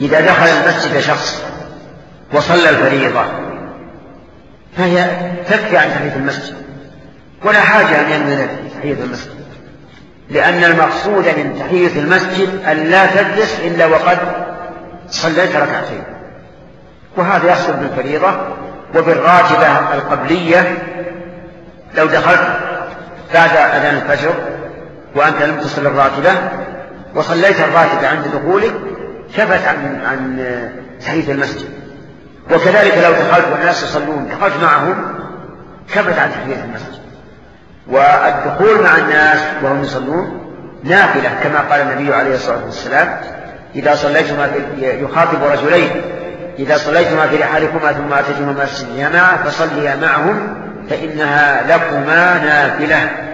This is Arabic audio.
إذا دخل المسجد شخص وصلى الفريضة فهي تكفي عن تحية المسجد، ولا حاجة أن ينوي تحية المسجد، لأن المقصود من تحية المسجد أن لا تجلس إلا وقد صليت ركعتين، وهذا يحصل بالفريضة وبالراتبة القبلية. لو دخلت بعد أذان الفجر وأنت لم تصل الراتبة وصليت الراتبة عند دخولك كفت عن تحية المسجد، وكذلك لو دخلت والناس يصلون دخلت معهم كفت عن تحية المسجد. والدخول مع الناس وهم يصلون نافلة، كما قال النبي عليه الصلاة والسلام: إذا صليتما يخاطب رجلين: إذا صليتما في رحالكما ثم أتيتما مسجد الجماعة فصليا معهم فإنها لكما نافلة.